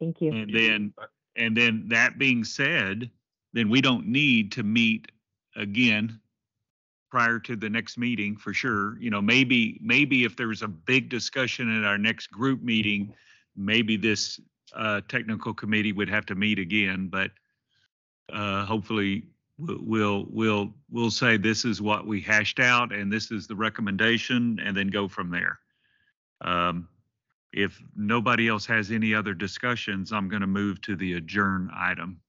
Thank you. And then that being said, then we don't need to meet again prior to the next meeting for sure. You know, maybe if there's a big discussion at our next group meeting, maybe this technical committee would have to meet again, but hopefully we'll say this is what we hashed out and this is the recommendation and then go from there. If nobody else has any other discussions, I'm going to move to the adjourn item.